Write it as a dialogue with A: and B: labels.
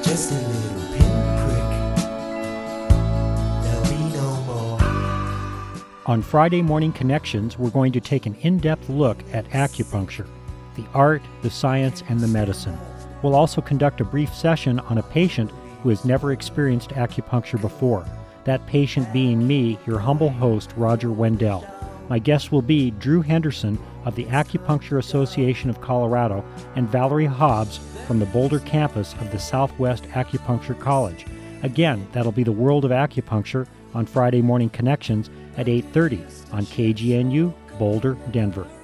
A: Just a little pinprick. There'll be no more.
B: On Friday Morning Connections, we're going to take an in-depth look at acupuncture, the art, the science, and the medicine. We'll also conduct a brief session on a patient who has never experienced acupuncture before, that patient being me, your humble host, Roger Wendell. My guests will be Drew Henderson of the Acupuncture Association of Colorado and Valerie Hobbs from the Boulder campus of the Southwest Acupuncture College. Again, that'll be the World of Acupuncture on Friday Morning Connections at 8:30 on KGNU, Boulder, Denver.